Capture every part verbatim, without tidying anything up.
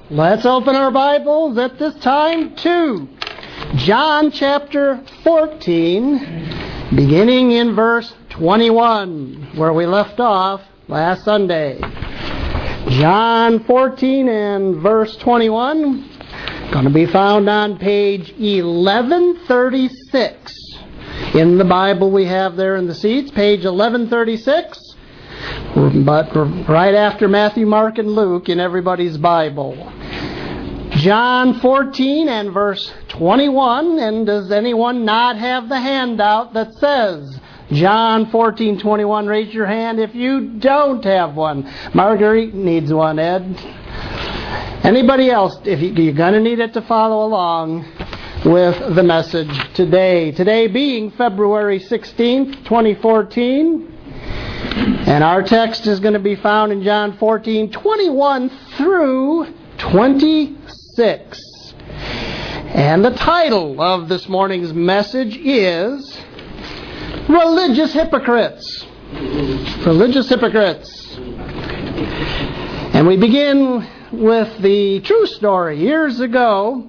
Let's open our Bibles at this time to John chapter fourteen, beginning in verse twenty-one, where we left off last Sunday. John fourteen and verse twenty-one, going to be found on page eleven thirty-six in the Bible we have there in the seats, page eleven thirty-six. But right after Matthew, Mark, and Luke in everybody's Bible. John fourteen and verse twenty-one. And does anyone not have the handout that says John fourteen twenty-one? Raise your hand if you don't have one. Marguerite needs one, Ed. Anybody else? If you, you're going to need it to follow along with the message today. Today being February sixteenth, twenty fourteen. And our text is going to be found in John fourteen twenty-one through twenty-six. And the title of this morning's message is Religious Hypocrites. Religious Hypocrites. And we begin with the true story. Years ago,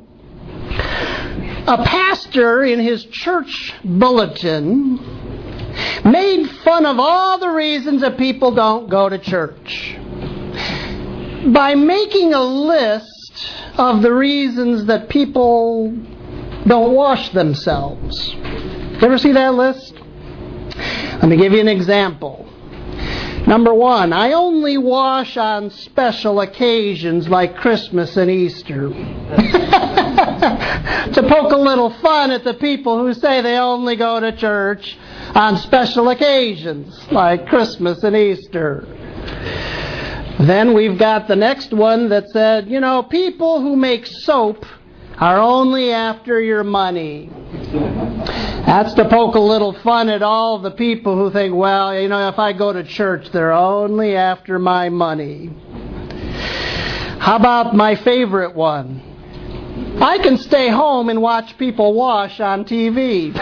a pastor in his church bulletin made fun of all the reasons that people don't go to church by making a list of the reasons that people don't wash themselves. You ever see that list? Let me give you an example. Number one, I only wash on special occasions like Christmas and Easter. To poke a little fun at the people who say they only go to church on special occasions like Christmas and Easter. Then we've got the next one that said, you know, people who make soap are only after your money. That's to poke a little fun at all the people who think, well, you know, if I go to church, they're only after my money. How about my favorite one? I can stay home and watch people wash on T V.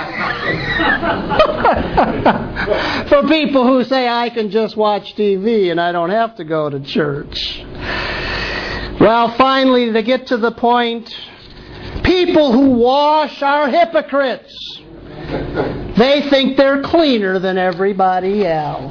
For people who say I can just watch T V and I don't have to go to church. Well, finally, to get to the point, people who wash are hypocrites. They think they're cleaner than everybody else.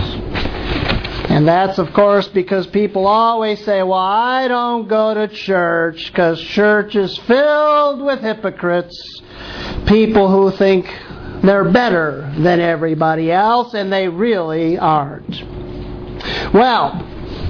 And that's, of course, because people always say, well, I don't go to church because church is filled with hypocrites, people who think they're better than everybody else, and they really aren't. Well,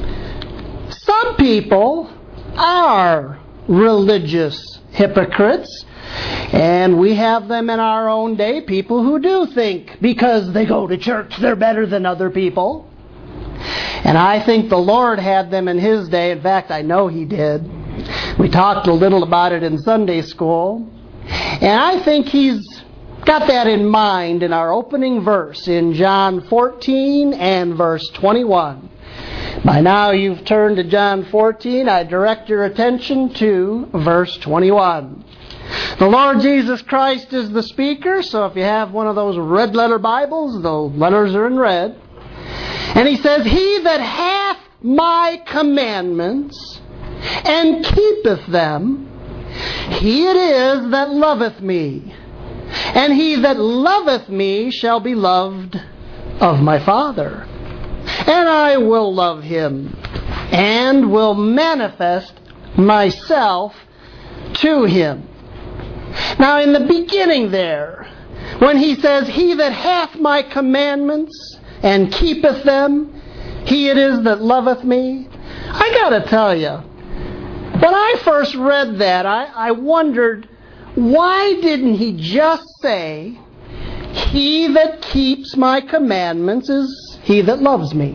some people are religious hypocrites, and we have them in our own day, people who do think because they go to church they're better than other people. And I think the Lord had them in His day. In fact, I know He did. We talked a little about it in Sunday school. And I think He's got that in mind in our opening verse in John fourteen and verse twenty-one. By now you've turned to John fourteen. I direct your attention to verse twenty-one. The Lord Jesus Christ is the speaker, so if you have one of those red letter Bibles, the letters are in red. And He says, He that hath my commandments and keepeth them, he it is that loveth me. And he that loveth me shall be loved of my Father. And I will love him, and will manifest myself to him. Now in the beginning there, when He says, He that hath my commandments and keepeth them, he it is that loveth me. I gotta tell you, when I first read that, I, I wondered, why didn't He just say, He that keeps my commandments is he that loves me?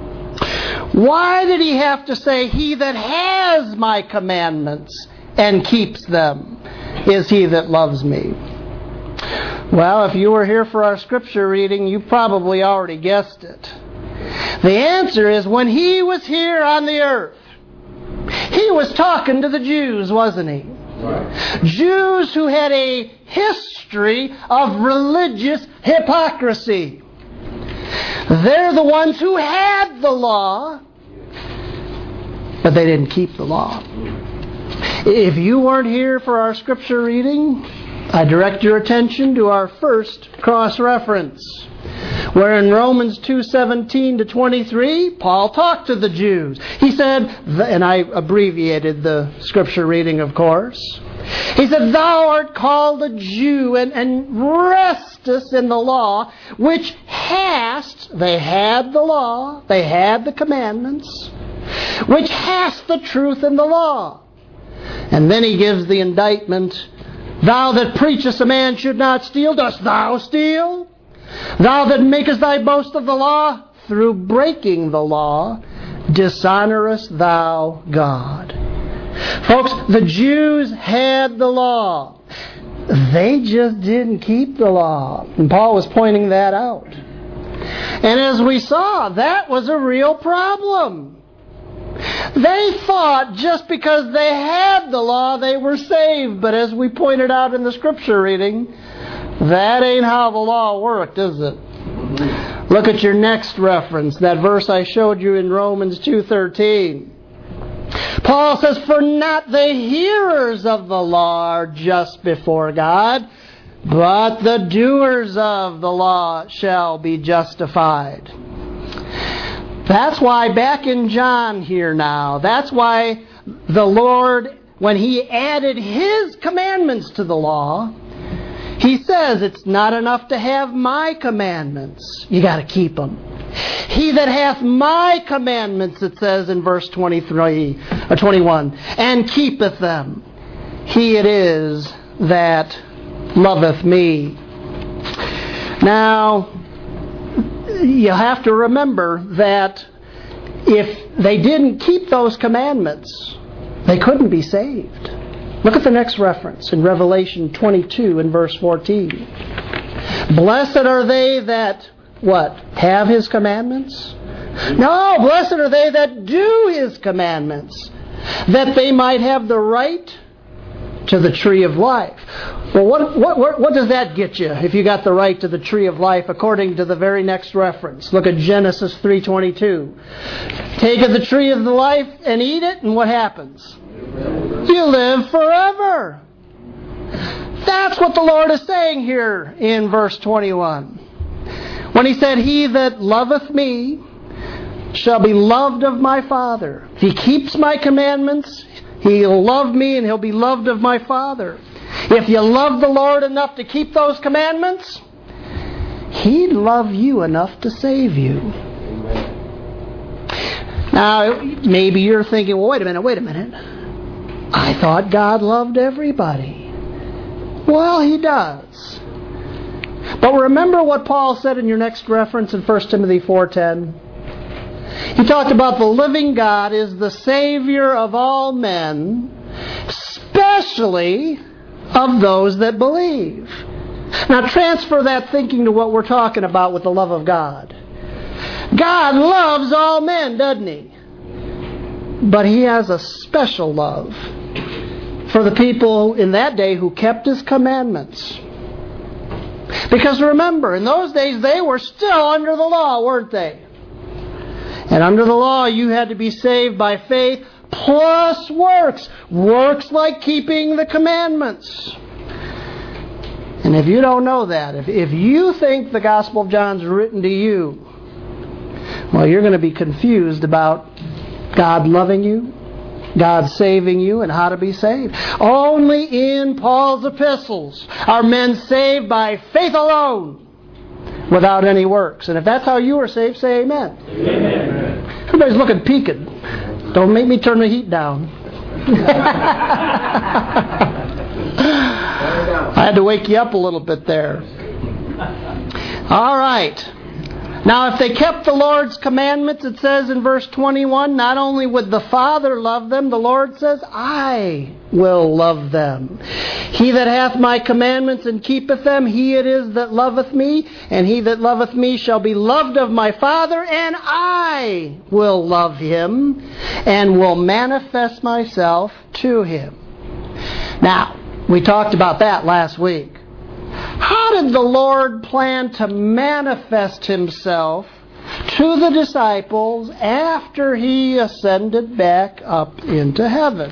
Why did He have to say, He that has my commandments and keeps them is he that loves me? Well, if you were here for our scripture reading, you probably already guessed it. The answer is, when He was here on the earth, He was talking to the Jews, wasn't He? Right. Jews who had a history of religious hypocrisy. They're the ones who had the law, but they didn't keep the law. If you weren't here for our scripture reading, I direct your attention to our first cross-reference, where in Romans two seventeen to twenty-three, Paul talked to the Jews. He said, and I abbreviated the scripture reading, of course. He said, "Thou art called a Jew, and, and restest in the law, which hast," they had the law, they had the commandments, "which hast the truth in the law." And then he gives the indictment, "Thou that preachest a man should not steal, dost thou steal? Thou that makest thy boast of the law, through breaking the law, dishonorest thou God." Folks, the Jews had the law. They just didn't keep the law. And Paul was pointing that out. And as we saw, that was a real problem. They thought just because they had the law, they were saved. But as we pointed out in the scripture reading, that ain't how the law worked, is it? Look at your next reference, that verse I showed you in Romans two thirteen. Paul says, "For not the hearers of the law are just before God, but the doers of the law shall be justified." That's why back in John here now, that's why the Lord, when He added His commandments to the law, He says it's not enough to have my commandments. You got to keep them. "He that hath my commandments," it says in verse twenty-three or twenty-one, "and keepeth them, he it is that loveth me." Now, you have to remember that if they didn't keep those commandments, they couldn't be saved. Look at the next reference in Revelation twenty-two and verse fourteen. "Blessed are they that," what? "Have His commandments?" No, blessed are they that do His commandments, that they might have the right to the tree of life. Well, what, what, what, what does that get you if you got the right to the tree of life according to the very next reference? Look at Genesis three twenty-two. "Take of the tree of the life and eat it," and what happens? You live forever. That's what the Lord is saying here in verse twenty-one. When He said, "He that loveth me shall be loved of my Father." If he keeps my commandments, he'll love me and he'll be loved of my Father. If you love the Lord enough to keep those commandments, He'd love you enough to save you. Now, maybe you're thinking, well, wait a minute, wait a minute. I thought God loved everybody. Well, He does. But remember what Paul said in your next reference in First Timothy four ten? He talked about the living God is the Savior of all men, especially of those that believe. Now transfer that thinking to what we're talking about with the love of God. God loves all men, doesn't He? But He has a special love for the people in that day who kept His commandments. Because remember, in those days they were still under the law, weren't they? And under the law you had to be saved by faith plus works. Works like keeping the commandments. And if you don't know that, if, if you think the Gospel of John's written to you, well, you're going to be confused about God loving you, God saving you, and how to be saved. Only in Paul's epistles are men saved by faith alone, without any works. And if that's how you are saved, say amen. Amen. Everybody's looking peaked. Don't make me turn the heat down. I had to wake you up a little bit there. All right. Now, if they kept the Lord's commandments, it says in verse twenty-one, not only would the Father love them, the Lord says, I will love them. He that hath my commandments and keepeth them, he it is that loveth me, and he that loveth me shall be loved of my Father, and I will love him, and will manifest myself to him. Now, we talked about that last week. How did the Lord plan to manifest Himself to the disciples after he ascended back up into heaven.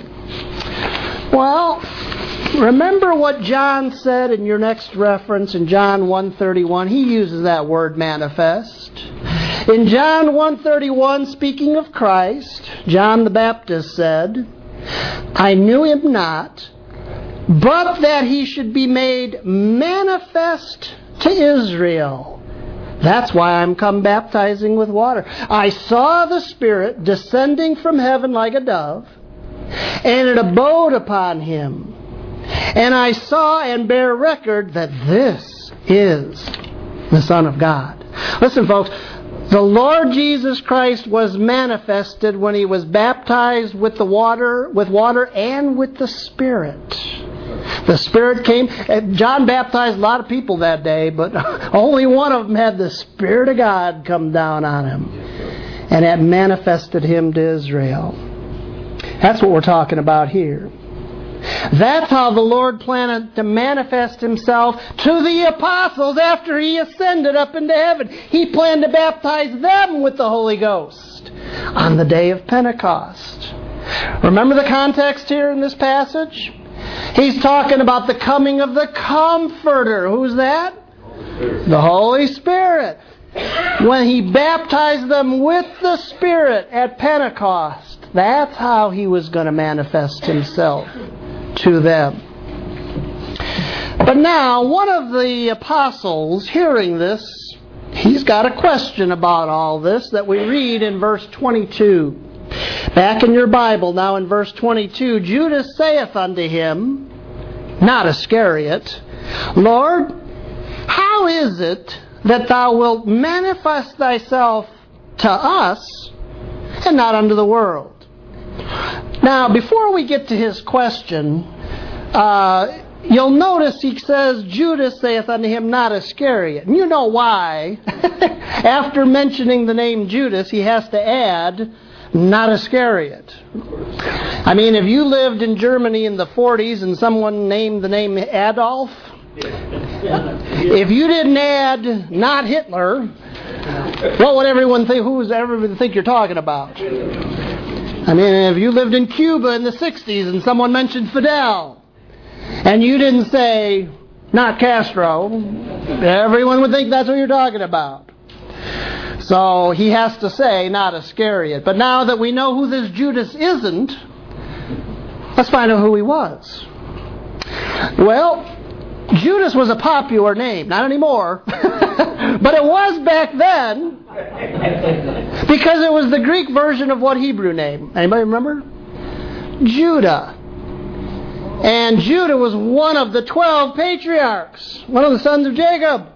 Well, remember what John said in your next reference in John one thirty-one. He uses that word manifest. In John one thirty-one, speaking of Christ, John the Baptist said, I knew him not, but that he should be made manifest to Israel. That's why I'm come baptizing with water. I saw the Spirit descending from heaven like a dove, and it abode upon him. And I saw and bear record that this is the Son of God. Listen, folks, the Lord Jesus Christ was manifested when he was baptized with the water, with water and with the Spirit. The Spirit came. John baptized a lot of people that day, but only one of them had the Spirit of God come down on him. And that manifested him to Israel. That's what we're talking about here. That's how the Lord planned to manifest himself to the apostles after he ascended up into heaven. He planned to baptize them with the Holy Ghost on the day of Pentecost. Remember the context here in this passage? He's talking about the coming of the Comforter. Who's that? The Holy Spirit. When he baptized them with the Spirit at Pentecost, that's how he was going to manifest himself to them. But now, one of the apostles, hearing this, he's got a question about all this that we read in verse twenty-two. Back in your Bible, now in verse twenty-two, Judas saith unto him, not Iscariot, Lord, how is it that thou wilt manifest thyself to us and not unto the world? Now, before we get to his question, uh, you'll notice he says, Judas saith unto him, not Iscariot. And you know why. After mentioning the name Judas, he has to add, not Iscariot. I mean, if you lived in Germany in the forties and someone named the name Adolf, if you didn't add not Hitler, what would everyone think? Who would everyone think you're talking about? I mean, if you lived in Cuba in the sixties and someone mentioned Fidel, and you didn't say not Castro, everyone would think that's what you're talking about. So he has to say not Iscariot. But now that we know who this Judas isn't, let's find out who he was. Well, Judas was a popular name. Not anymore. But it was back then. Because it was the Greek version of what Hebrew name? Anybody remember? Judah. And Judah was one of the twelve patriarchs. One of the sons of Jacob.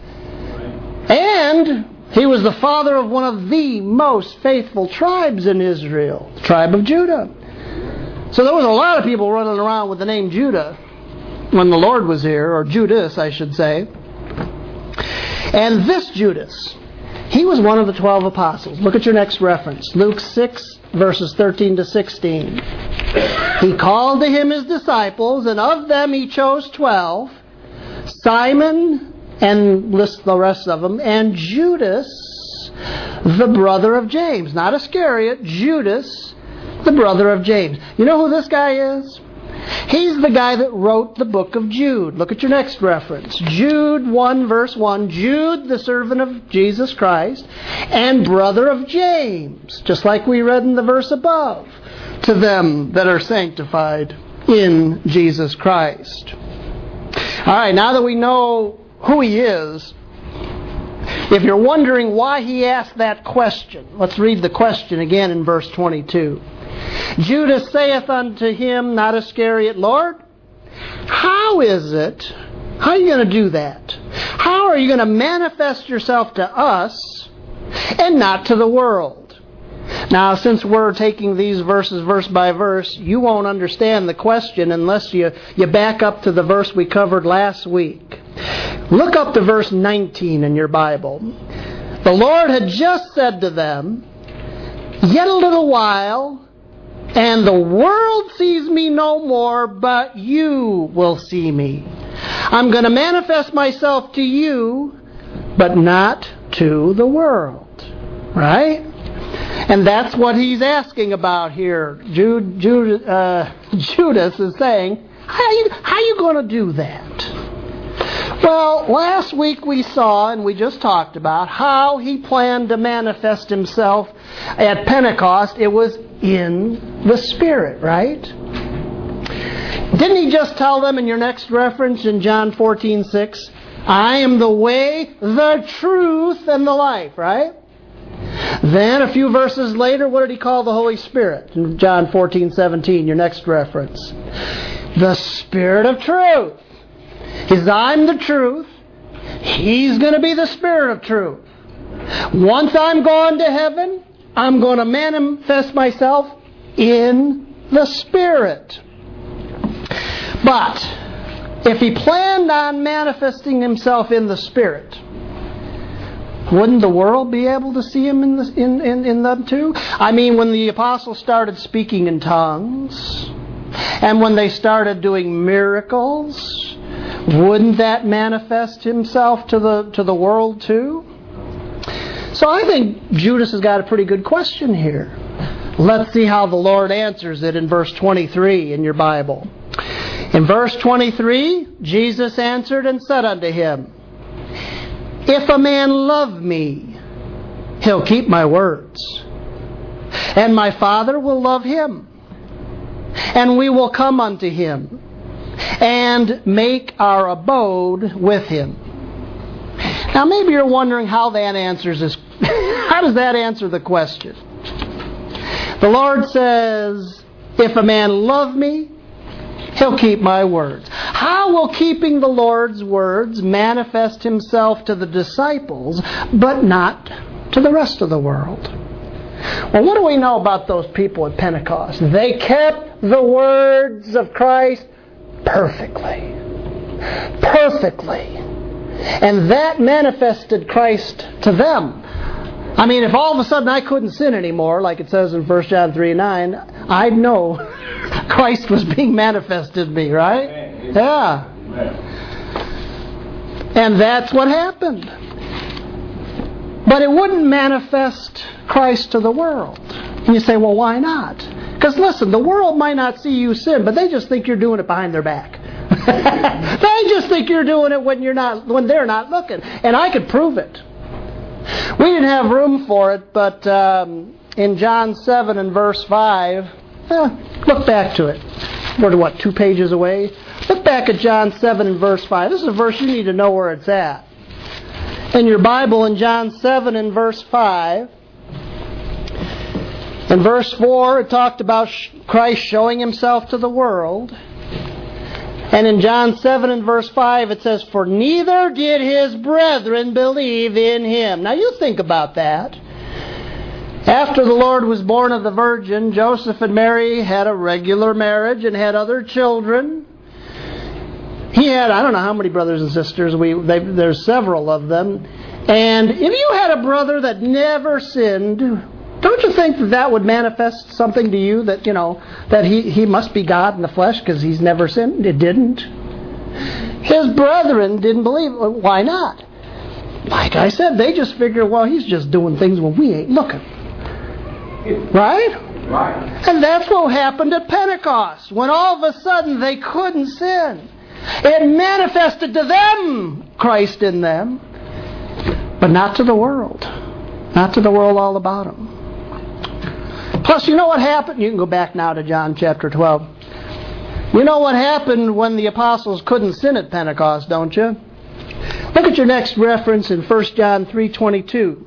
And he was the father of one of the most faithful tribes in Israel. The tribe of Judah. So there was a lot of people running around with the name Judah when the Lord was here, or Judas, I should say. And this Judas, he was one of the twelve apostles. Look at your next reference. Luke six, verses thirteen to sixteen. He called to him his disciples, and of them he chose twelve. Simon, and lists the rest of them, and Judas, the brother of James. Not Iscariot, Judas, the brother of James. You know who this guy is? He's the guy that wrote the book of Jude. Look at your next reference. Jude one, verse one. Jude, the servant of Jesus Christ, and brother of James. Just like we read in the verse above. To them that are sanctified in Jesus Christ. All right, now that we know who he is, if you're wondering why he asked that question, let's read the question again in verse twenty-two. Judas saith unto him, not Iscariot, Lord, how is it, how are you going to do that? How are you going to manifest yourself to us and not to the world? Now, since we're taking these verses verse by verse, you won't understand the question unless you, you back up to the verse we covered last week. Look up to verse nineteen in your Bible. The Lord had just said to them, yet a little while, and the world sees me no more, but you will see me. I'm going to manifest myself to you, but not to the world. Right? And that's what he's asking about here. Jude, Jude, uh, Judas is saying, how are you, how are you going to do that? Well, last week we saw, and we just talked about, how he planned to manifest himself at Pentecost. It was in the Spirit, right? Didn't he just tell them in your next reference in John fourteen six, I am the way, the truth, and the life, right? Then a few verses later, what did he call the Holy Spirit? In John fourteen seventeen, your next reference. The Spirit of truth. He says, I'm the truth. He's going to be the Spirit of truth. Once I'm gone to heaven, I'm going to manifest myself in the Spirit. But if he planned on manifesting himself in the Spirit, wouldn't the world be able to see him in, the, in, in, in them too? I mean, when the apostles started speaking in tongues, and when they started doing miracles, wouldn't that manifest himself to the to the world too? So I think Judas has got a pretty good question here. Let's see how the Lord answers it in verse twenty-three in your Bible. In verse twenty-three, Jesus answered and said unto him, If a man love me, he'll keep my words. And my Father will love him. And we will come unto him and make our abode with him. Now maybe you're wondering how that answers this. How does that answer the question? The Lord says, if a man love me, he'll keep my words. How will keeping the Lord's words manifest himself to the disciples, but not to the rest of the world? Well, what do we know about those people at Pentecost? They kept the words of Christ perfectly. Perfectly. And that manifested Christ to them. I mean, if all of a sudden I couldn't sin anymore, like it says in First John three nine, I'd know Christ was being manifested in me, right? Amen. Yeah. Amen. And that's what happened. But it wouldn't manifest Christ to the world. And you say, well, why not? Because listen, the world might not see you sin, but they just think you're doing it behind their back. They just think you're doing it when you're not, when they're not looking. And I could prove it. We didn't have room for it, but um, in John seven and verse five, eh, look back to it. We're what, two pages away? Look back at John seven and verse five. This is a verse you need to know where it's at. In your Bible, in John seven and verse five, in verse four, it talked about Christ showing himself to the world. And in John seven and verse five, it says, For neither did his brethren believe in him. Now you think about that. After the Lord was born of the Virgin, Joseph and Mary had a regular marriage and had other children. He had, I don't know how many brothers and sisters, we they, there's several of them. And if you had a brother that never sinned, don't you think that that would manifest something to you that, you know, that he, he must be God in the flesh because he's never sinned? It didn't. His brethren didn't believe. Why not? Like I said, they just figure, well, he's just doing things when we ain't looking. Right? Right. And that's what happened at Pentecost. When all of a sudden they couldn't sin. It manifested to them Christ in them, but not to the world. Not to the world all about him. Plus, you know what happened? You can go back now to John chapter twelve. You know what happened when the apostles couldn't sin at Pentecost, don't you? Look at your next reference in First John three twenty-two.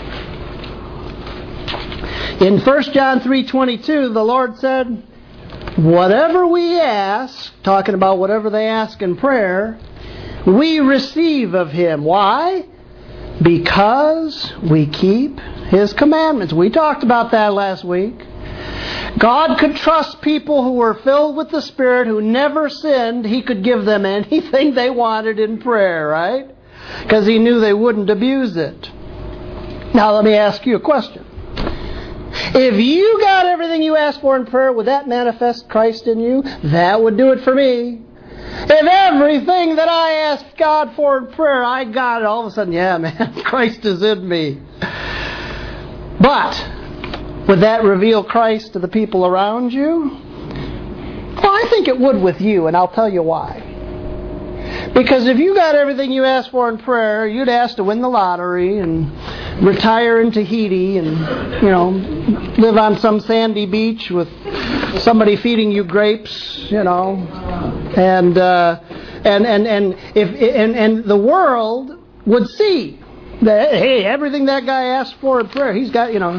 In First John three twenty-two, the Lord said, whatever we ask, talking about whatever they ask in prayer, we receive of him. Why? Because we keep his commandments. We talked about that last week. God could trust people who were filled with the Spirit, who never sinned. He could give them anything they wanted in prayer, right? Because he knew they wouldn't abuse it. Now let me ask you a question. If you got everything you asked for in prayer, would that manifest Christ in you? That would do it for me. If everything that I asked God for in prayer, I got it, all of a sudden, yeah, man, Christ is in me. But would that reveal Christ to the people around you? Well, I think it would with you, and I'll tell you why. Because if you got everything you asked for in prayer, you'd ask to win the lottery and retire in Tahiti and, you know, live on some sandy beach with somebody feeding you grapes, you know, and uh, and and and if and and the world would see that, hey, everything that guy asked for in prayer, he's got, you know,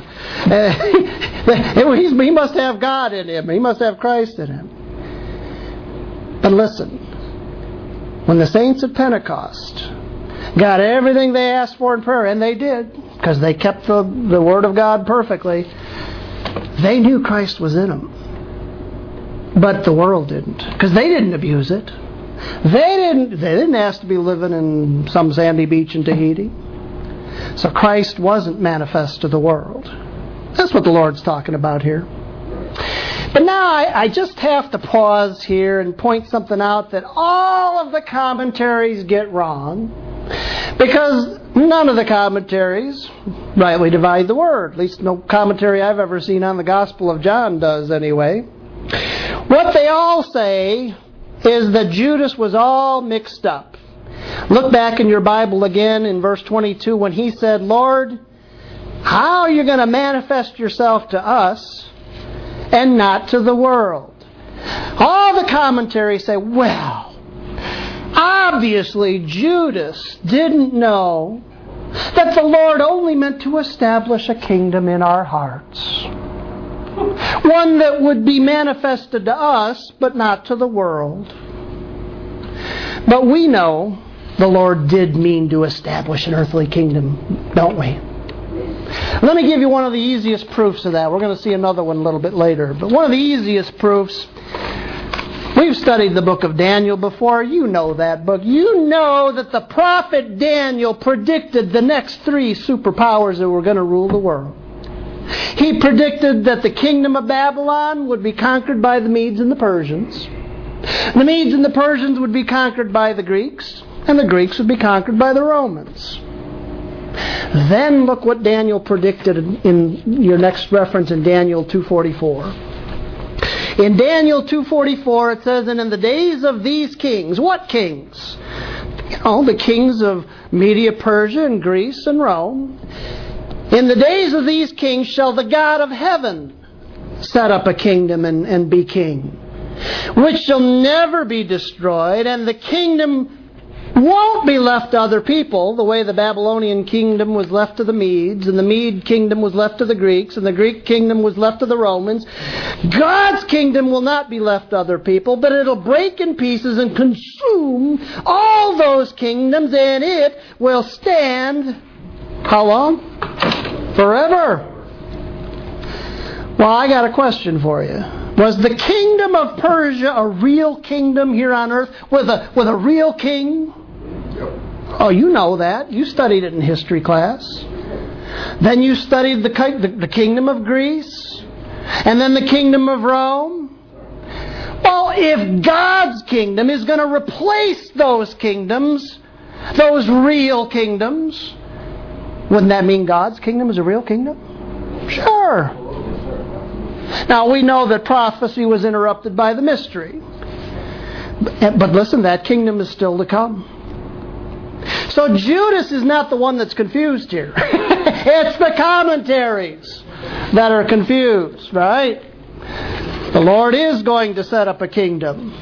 uh, he's, he must have God in him. He must have Christ in him. But listen, when the saints at Pentecost got everything they asked for in prayer, and they did, because they kept the, the Word of God perfectly, they knew Christ was in them. But the world didn't, because they didn't abuse it. They didn't, they didn't ask to be living in some sandy beach in Tahiti. So Christ wasn't manifest to the world. That's what the Lord's talking about here. But now I, I just have to pause here and point something out that all of the commentaries get wrong, because none of the commentaries rightly divide the Word. At least no commentary I've ever seen on the Gospel of John does anyway. What they all say is that Judas was all mixed up. Look back in your Bible again in verse twenty-two when he said, Lord, how are you going to manifest yourself to us and not to the world? All the commentaries say, well, obviously Judas didn't know that the Lord only meant to establish a kingdom in our hearts. One that would be manifested to us, but not to the world. But we know the Lord did mean to establish an earthly kingdom, don't we? Let me give you one of the easiest proofs of that. We're going to see another one a little bit later. But one of the easiest proofs, we've studied the book of Daniel before. You know that book. You know that the prophet Daniel predicted the next three superpowers that were going to rule the world. He predicted that the kingdom of Babylon would be conquered by the Medes and the Persians. The Medes and the Persians would be conquered by the Greeks, and the Greeks would be conquered by the Romans. Then look what Daniel predicted in your next reference in Daniel two forty-four. In Daniel two forty-four it says, and in the days of these kings, what kings? You know, the kings of Media, Persia, and Greece, and Rome. In the days of these kings shall the God of heaven set up a kingdom and, and be king, which shall never be destroyed, and the kingdom won't be left to other people, the way the Babylonian kingdom was left to the Medes, and the Mede kingdom was left to the Greeks, and the Greek kingdom was left to the Romans. God's kingdom will not be left to other people, but it'll break in pieces and consume all those kingdoms, and it will stand, how long? Forever. Well, I got a question for you. Was the kingdom of Persia a real kingdom here on earth with a with a real king? Oh, you know that. You studied it in history class. Then you studied the, the, the kingdom of Greece. And then the kingdom of Rome. Well, if God's kingdom is going to replace those kingdoms, those real kingdoms, wouldn't that mean God's kingdom is a real kingdom? Sure. Now, we know that prophecy was interrupted by the mystery. But, but listen, that kingdom is still to come. So Judas is not the one that's confused here. It's the commentaries that are confused, right? The Lord is going to set up a kingdom.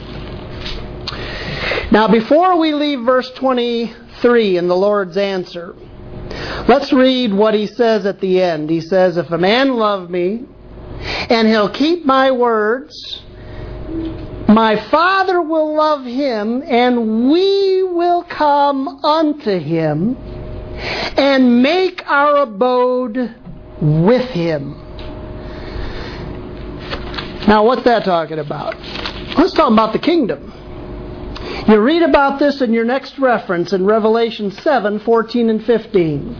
Now, before we leave verse twenty-three in the Lord's answer, let's read what he says at the end. He says, if a man love me, and he'll keep my words, my Father will love him, and we will come unto him and make our abode with him. Now, what's that talking about? Let's talk about the kingdom. You read about this in your next reference in Revelation seven, fourteen and fifteen.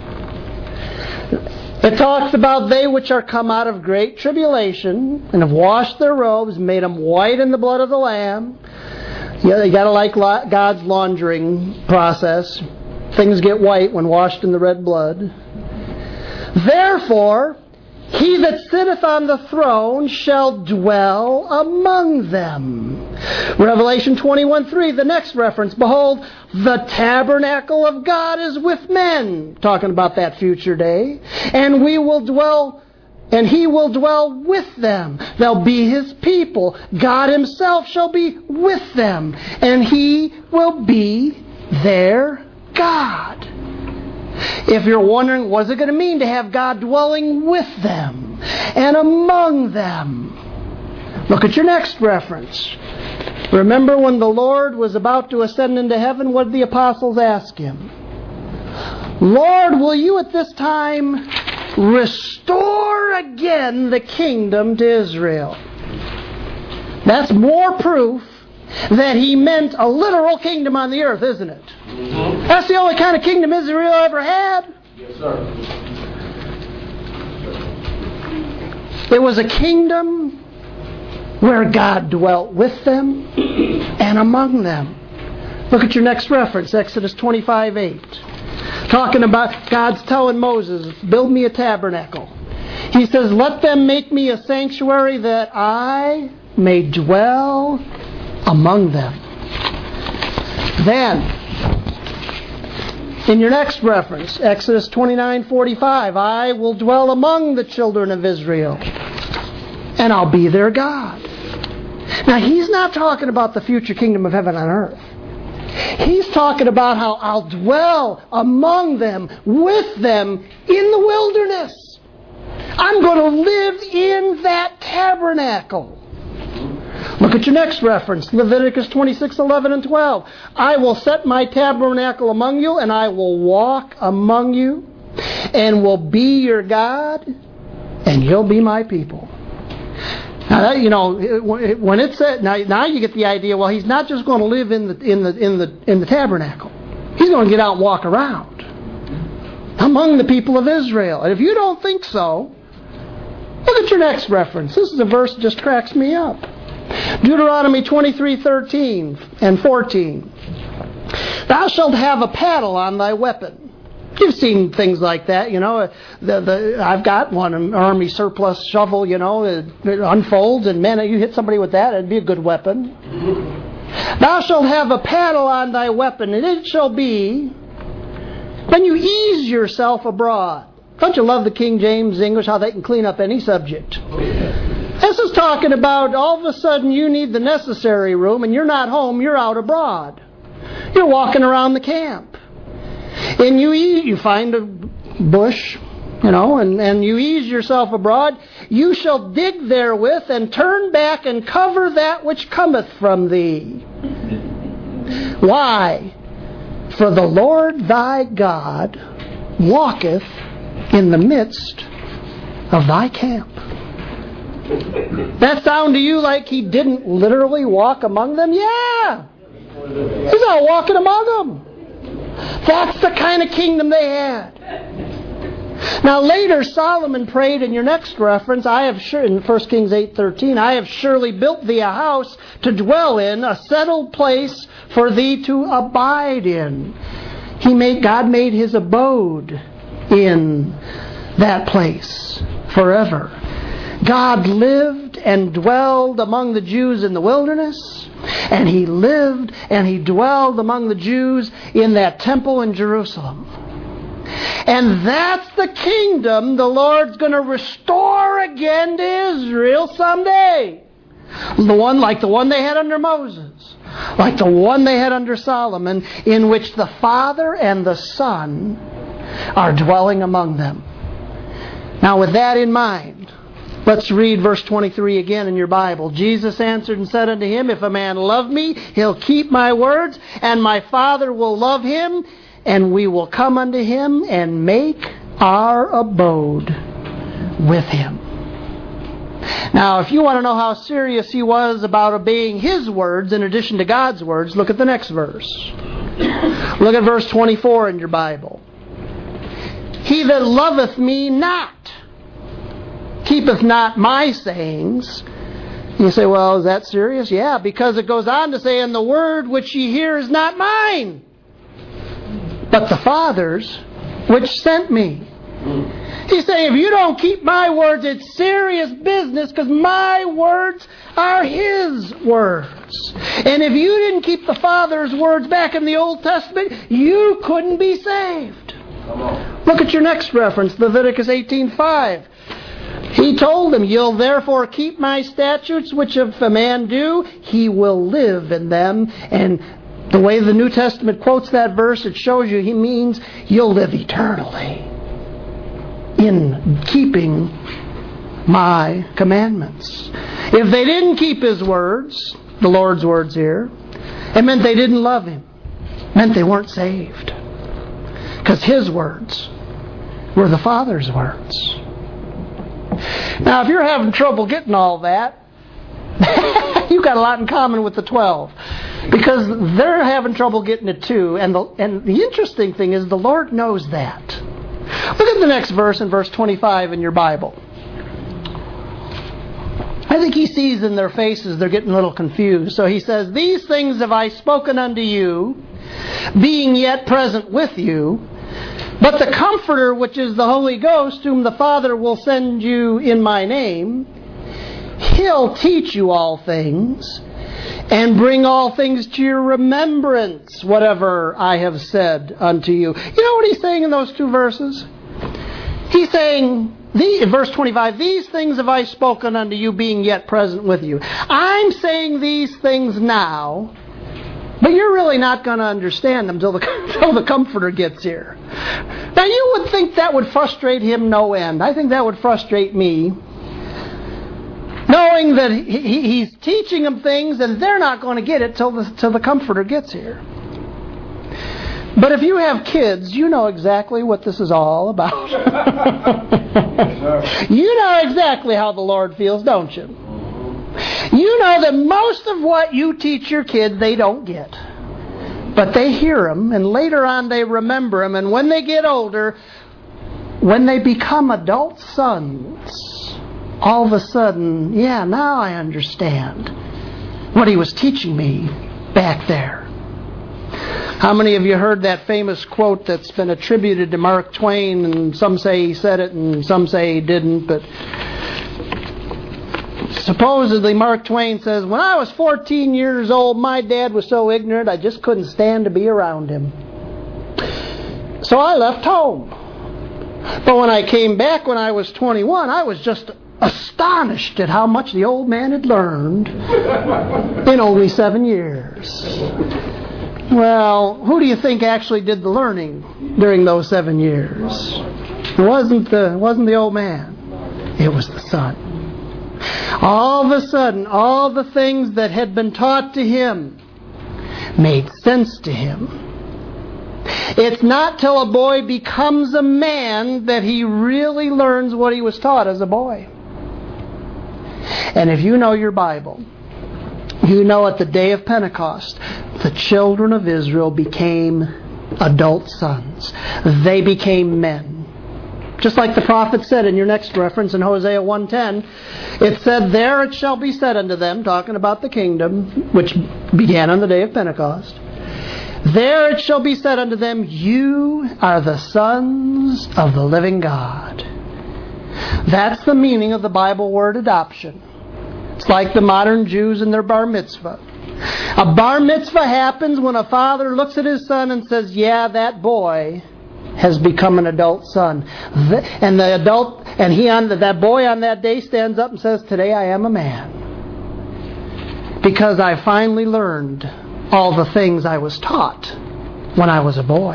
It talks about they which are come out of great tribulation and have washed their robes, made them white in the blood of the Lamb. Yeah, they got to like God's laundering process. Things get white when washed in the red blood. Therefore, He that sitteth on the throne shall dwell among them. Revelation twenty-one three, the next reference. Behold, the tabernacle of God is with men. Talking about that future day. And we will dwell, and He will dwell with them. They'll be His people. God Himself shall be with them. And He will be their God. If you're wondering, what's it going to mean to have God dwelling with them and among them? Look at your next reference. Remember when the Lord was about to ascend into heaven, what did the apostles ask Him? Lord, will you at this time restore again the kingdom to Israel? That's more proof that He meant a literal kingdom on the earth, isn't it? Mm-hmm. That's the only kind of kingdom Israel ever had. Yes, sir. It was a kingdom where God dwelt with them and among them. Look at your next reference, Exodus twenty-five eight. Talking about God's telling Moses, build me a tabernacle. He says, let them make me a sanctuary that I may dwell among them. Then, in your next reference, Exodus twenty-nine forty-five, I will dwell among the children of Israel, and I'll be their God. Now, He's not talking about the future kingdom of heaven on earth. He's talking about how I'll dwell among them, with them, in the wilderness. I'm going to live in that tabernacle. Look at your next reference, Leviticus twenty-six eleven and twelve. I will set my tabernacle among you, and I will walk among you, and will be your God, and you'll be my people. Now, that, you know, when it said, now, now you get the idea. Well, He's not just going to live in the in the in the in the tabernacle. He's going to get out and walk around among the people of Israel. And if you don't think so, look at your next reference. This is a verse that just cracks me up. Deuteronomy twenty-three thirteen and fourteen. Thou shalt have a paddle on thy weapon. You've seen things like that, you know. The, the, I've got one, an army surplus shovel, you know. It, it unfolds, and man, you hit somebody with that, it'd be a good weapon. Thou shalt have a paddle on thy weapon, and it shall be when you ease yourself abroad. Don't you love the King James English, how they can clean up any subject? This is talking about all of a sudden you need the necessary room, and you're not home, you're out abroad. You're walking around the camp. And you eat, you find a bush, you know, and, and you ease yourself abroad. You shall dig therewith, and turn back, and cover that which cometh from thee. Why? For the Lord thy God walketh in the midst of thy camp. That sound to you like He didn't literally walk among them? Yeah! He's not walking among them. That's the kind of kingdom they had. Now later Solomon prayed in your next reference, I have sure in First Kings eight thirteen, I have surely built thee a house to dwell in, a settled place for thee to abide in. He made God made His abode in that place forever. God lived and dwelled among the Jews in the wilderness, and He lived and He dwelled among the Jews in that temple in Jerusalem. And that's the kingdom the Lord's going to restore again to Israel someday. The one like the one they had under Moses, like the one they had under Solomon, in which the Father and the Son are dwelling among them. Now with that in mind, let's read verse twenty-three again in your Bible. Jesus answered and said unto him, If a man love me, he'll keep my words, and my Father will love him, and we will come unto him and make our abode with him. Now, if you want to know how serious he was about obeying his words in addition to God's words, look at the next verse. Look at verse twenty-four in your Bible. He that loveth me not, keepeth not my sayings. You say, well, is that serious? Yeah, because it goes on to say, and the word which ye hear is not mine, but the Father's which sent me. He's saying, if you don't keep my words, it's serious business, because my words are His words. And if you didn't keep the Father's words back in the Old Testament, you couldn't be saved. Look at your next reference, Leviticus eighteen five. He told them, you'll therefore keep my statutes, which if a man do, he will live in them. And the way the New Testament quotes that verse, it shows you he means you'll live eternally in keeping my commandments. If they didn't keep His words, the Lord's words here, it meant they didn't love Him. It meant they weren't saved. Because His words were the Father's words. Now, if you're having trouble getting all that, you've got a lot in common with the twelve. Because they're having trouble getting it too. And the, and the interesting thing is the Lord knows that. Look at the next verse in verse twenty-five in your Bible. I think He sees in their faces they're getting a little confused. So He says, these things have I spoken unto you, being yet present with you. But the Comforter, which is the Holy Ghost, whom the Father will send you in my name, He'll teach you all things, and bring all things to your remembrance, whatever I have said unto you. You know what He's saying in those two verses? He's saying, the, in verse twenty-five, these things have I spoken unto you, being yet present with you. I'm saying these things now, but you're really not going to understand them until the, until the Comforter gets here. Now, you would think that would frustrate Him no end. I think that would frustrate me. Knowing that he, He's teaching them things and they're not going to get it till the, till the Comforter gets here. But if you have kids, you know exactly what this is all about. You know exactly how the Lord feels, don't you? You know that most of what you teach your kids, they don't get. But they hear them, and later on they remember them, and when they get older, when they become adult sons, all of a sudden, yeah, now I understand what He was teaching me back there. How many of you heard that famous quote that's been attributed to Mark Twain, and some say he said it and some say he didn't, but supposedly Mark Twain says, when I was fourteen years old, my dad was so ignorant I just couldn't stand to be around him. So I left home. But when I came back when I was twenty-one, I was just astonished at how much the old man had learned in only seven years. Well, who do you think actually did the learning during those seven years? It wasn't the, it wasn't the old man. It was the son. All of a sudden, all the things that had been taught to him made sense to him. It's not till a boy becomes a man that he really learns what he was taught as a boy. And if you know your Bible, you know at the day of Pentecost, the children of Israel became adult sons. They became men. Just like the prophet said in your next reference in Hosea one ten, it said, there it shall be said unto them, talking about the kingdom, which began on the day of Pentecost, there it shall be said unto them, you are the sons of the living God. That's the meaning of the Bible word adoption. It's like the modern Jews and their bar mitzvah. A bar mitzvah happens when a father looks at his son and says, yeah, that boy has become an adult son. And the adult, and he on that boy on that day stands up and says, today I am a man. Because I finally learned all the things I was taught when I was a boy.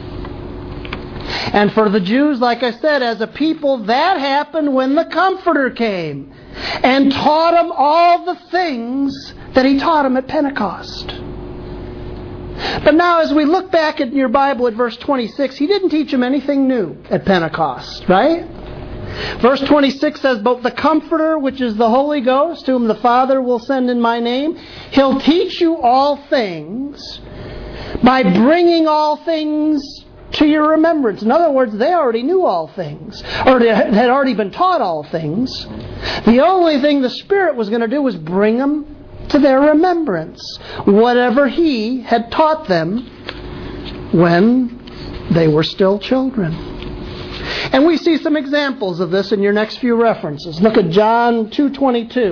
And for the Jews, like I said, as a people, that happened when the Comforter came and taught them all the things that He taught them at Pentecost. But now as we look back at your Bible at verse twenty-six, He didn't teach them anything new at Pentecost, right? Verse twenty-six says, but the Comforter, which is the Holy Ghost, whom the Father will send in my name, He'll teach you all things by bringing all things to your remembrance. In other words, they already knew all things, or they had already been taught all things. The only thing the Spirit was going to do was bring them to their remembrance, whatever He had taught them when they were still children. And we see some examples of this in your next few references. Look at John two twenty-two.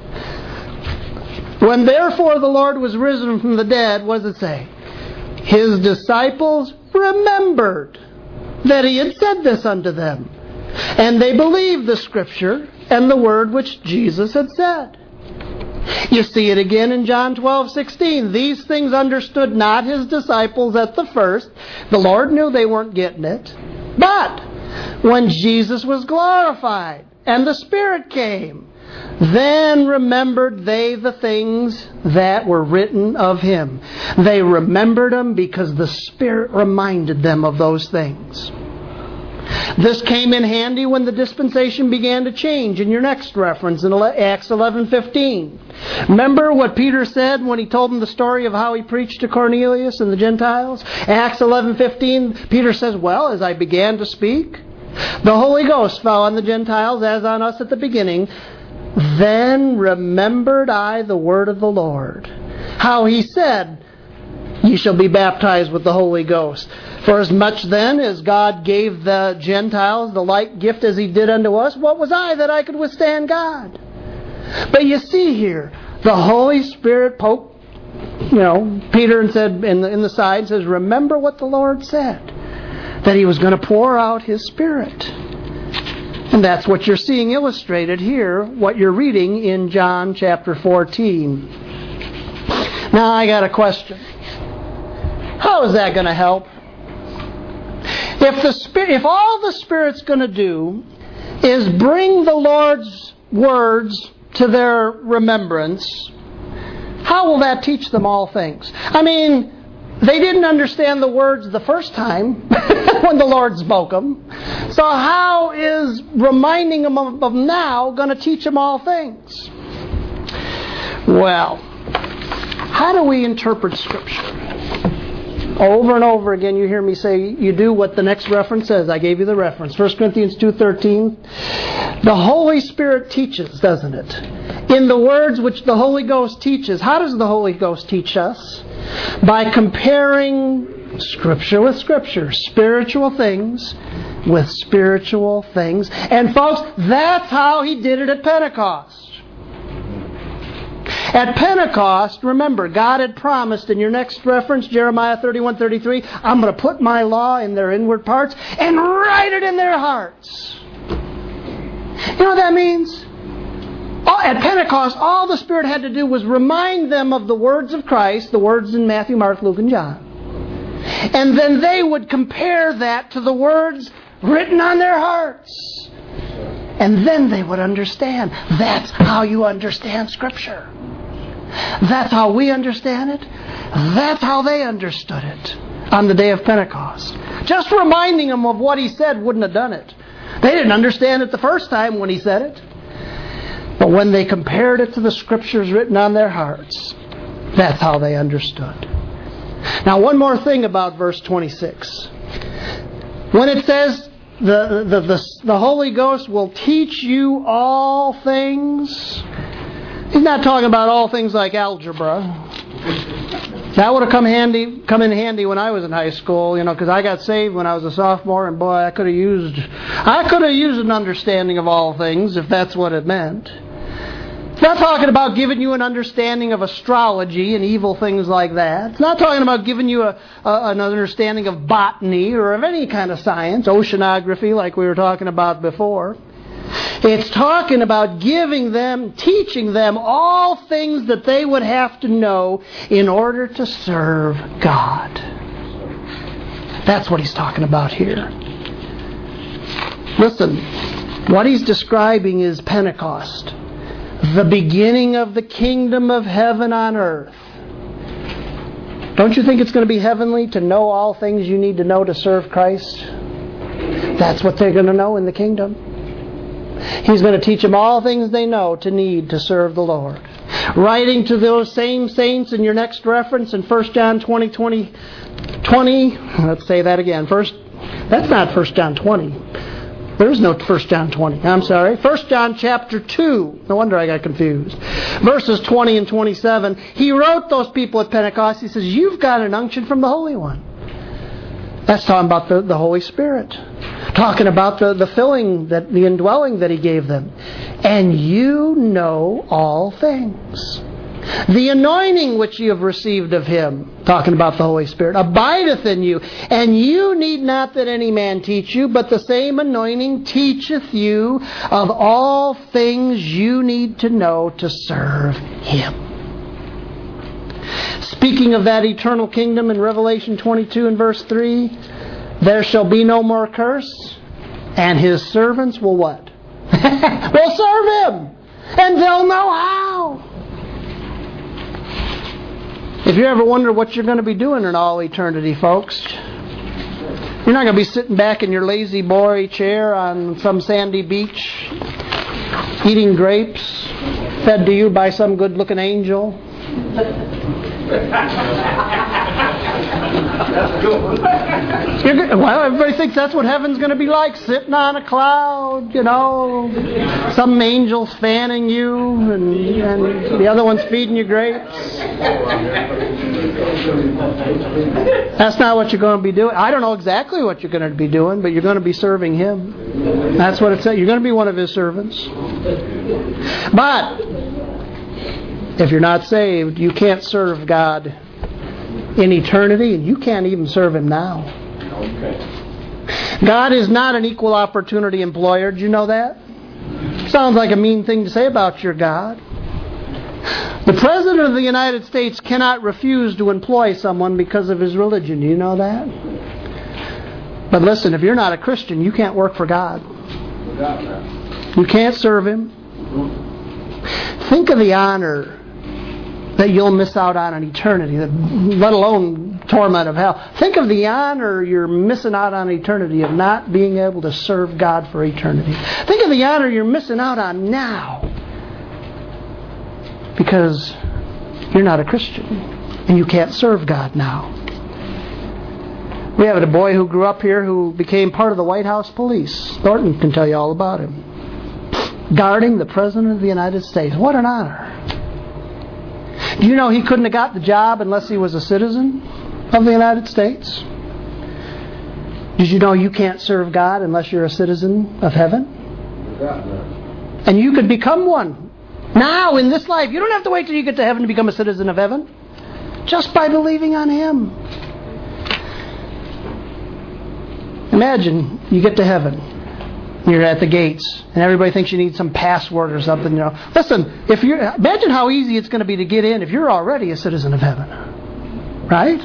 When therefore the Lord was risen from the dead, what does it say? His disciples remembered that he had said this unto them. And they believed the Scripture and the word which Jesus had said. You see it again in John twelve sixteen. These things understood not his disciples at the first. The Lord knew they weren't getting it. But when Jesus was glorified and the Spirit came, then remembered they the things that were written of him. They remembered them because the Spirit reminded them of those things. This came in handy when the dispensation began to change in your next reference in Acts eleven fifteen. Remember what Peter said when he told them the story of how he preached to Cornelius and the Gentiles? Acts eleven fifteen, Peter says, well, as I began to speak, the Holy Ghost fell on the Gentiles as on us at the beginning. Then remembered I the word of the Lord, how he said, ye shall be baptized with the Holy Ghost. For as much then as God gave the Gentiles the like gift as he did unto us, what was I that I could withstand God? But you see here, the Holy Spirit poked, you know, Peter and said in the, in the side, says, remember what the Lord said, that he was going to pour out his Spirit. And that's what you're seeing illustrated here, what you're reading in John chapter fourteen. Now I got a question. How is that going to help? If the Spirit, if all the Spirit's going to do is bring the Lord's words to their remembrance, how will that teach them all things? I mean, they didn't understand the words the first time when the Lord spoke them. So how is reminding them of them now going to teach them all things? Well, how do we interpret Scripture? Over and over again you hear me say, you do what the next reference says. I gave you the reference. First Corinthians two thirteen. The Holy Spirit teaches, doesn't it? In the words which the Holy Ghost teaches. How does the Holy Ghost teach us? By comparing Scripture with Scripture. Spiritual things with spiritual things. And folks, that's how he did it at Pentecost. At Pentecost, remember, God had promised in your next reference, Jeremiah thirty-one thirty-three, I'm going to put my law in their inward parts and write it in their hearts. You know what that means? At Pentecost, all the Spirit had to do was remind them of the words of Christ, the words in Matthew, Mark, Luke, and John. And then they would compare that to the words written on their hearts. And then they would understand. That's how you understand Scripture. That's how we understand it. That's how they understood it on the day of Pentecost. Just reminding them of what he said wouldn't have done it. They didn't understand it the first time when he said it. But when they compared it to the Scriptures written on their hearts, that's how they understood. Now, one more thing about verse twenty-six. When it says, the, the, the, the Holy Ghost will teach you all things, he's not talking about all things like algebra. That would have come handy, come in handy when I was in high school, you know, because I got saved when I was a sophomore, and boy, I could have used, I could have used an understanding of all things if that's what it meant. It's not talking about giving you an understanding of astrology and evil things like that. It's not talking about giving you a, a, an understanding of botany or of any kind of science, oceanography like we were talking about before. It's talking about giving them, teaching them all things that they would have to know in order to serve God. That's what he's talking about here. Listen, what he's describing is Pentecost. The beginning of the kingdom of heaven on earth. Don't you think it's going to be heavenly to know all things you need to know to serve Christ? That's what they're going to know in the kingdom. He's going to teach them all things they know to need to serve the Lord. Writing to those same saints in your next reference in First John twenty, twenty, twenty. Let's say that again. First, that's not First John twenty. There's no First John twenty. I'm sorry. First John chapter two. No wonder I got confused. Verses twenty and twenty-seven. He wrote those people at Pentecost. He says, you've got an unction from the Holy One. That's talking about the, the Holy Spirit. Talking about the, the filling, that the indwelling that He gave them. And you know all things. The anointing which you have received of Him, talking about the Holy Spirit, abideth in you. And you need not that any man teach you, but the same anointing teacheth you of all things you need to know to serve Him. Speaking of that eternal kingdom in Revelation twenty-two and verse three, there shall be no more curse, and His servants will what? Will serve Him, and they'll know how. If you ever wonder what you're going to be doing in all eternity, folks, you're not going to be sitting back in your lazy boy chair on some sandy beach, eating grapes, fed to you by some good-looking angel. Well, everybody thinks that's what heaven's going to be like, sitting on a cloud, you know, some angels fanning you, and, and the other one's feeding you grapes. That's not what you're going to be doing. I don't know exactly what you're going to be doing, but you're going to be serving Him. That's what it says. You're going to be one of His servants. But if you're not saved, you can't serve God in eternity, and you can't even serve Him now. God is not an equal opportunity employer. Did you know that? Sounds like a mean thing to say about your God. The President of the United States cannot refuse to employ someone because of his religion. Do you know that? But listen, if you're not a Christian, you can't work for God. You can't serve Him. Think of the honor that you'll miss out on in eternity, let alone torment of hell. Think of the honor you're missing out on eternity of not being able to serve God for eternity. Think of the honor you're missing out on now because you're not a Christian and you can't serve God now. We have a boy who grew up here who became part of the White House police. Thornton can tell you all about him. Guarding the President of the United States. What an honor. Do you know he couldn't have got the job unless he was a citizen of the United States? Did you know you can't serve God unless you're a citizen of heaven? And you could become one now in this life. You don't have to wait till you get to heaven to become a citizen of heaven. Just by believing on Him. Imagine you get to heaven. You're at the gates, and everybody thinks you need some password or something. You know, listen. If you imagine how easy it's going to be to get in if you're already a citizen of heaven, right?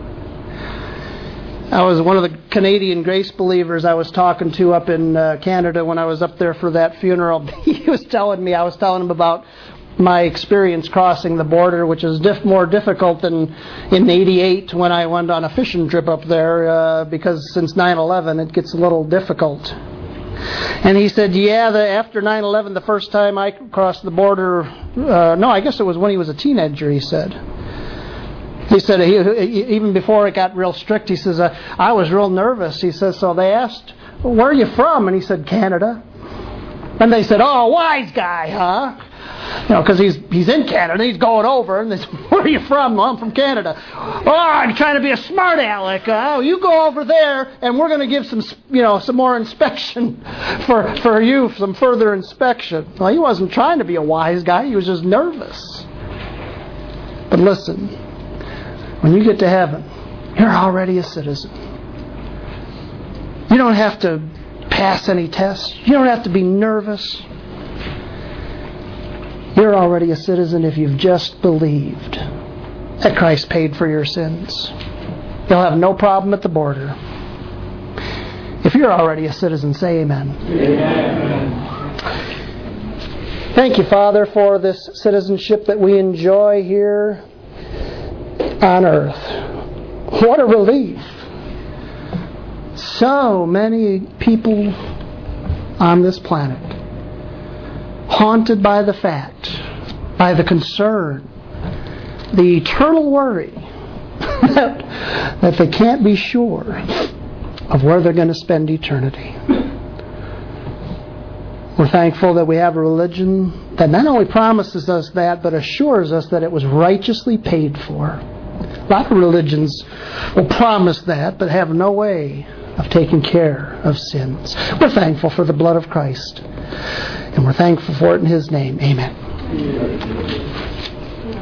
I was one of the Canadian grace believers I was talking to up in uh, Canada when I was up there for that funeral. He was telling me, I was telling him about my experience crossing the border, which is diff- more difficult than in eighty-eight when I went on a fishing trip up there, uh, because since nine eleven it gets a little difficult. And he said, yeah, the, after nine eleven, the first time I crossed the border, uh, no, I guess it was when he was a teenager, he said. He said, he, even before it got real strict, he says, uh, I was real nervous. He says, so they asked, where are you from? And he said, Canada. And they said, oh, wise guy, huh? You know, because he's he's in Canada, he's going over, and they said, where are you from? Well, I'm from Canada. Oh, I'm trying to be a smart aleck. Oh, you go over there, and we're going to give some, you know, some more inspection for for you, some further inspection. Well, he wasn't trying to be a wise guy; he was just nervous. But listen, when you get to heaven, you're already a citizen. You don't have to pass any tests. You don't have to be nervous. You're already a citizen if you've just believed that Christ paid for your sins. You'll have no problem at the border. If you're already a citizen, say amen. Amen. Thank you, Father, for this citizenship that we enjoy here on earth. What a relief. So many people on this planet haunted by the fact, by the concern, the eternal worry that, that they can't be sure of where they're going to spend eternity. We're thankful that we have a religion that not only promises us that, but assures us that it was righteously paid for A lot of religions will promise that, but have no way of taking care of sins. We're thankful for the blood of Christ. And we're thankful for it in His name. Amen.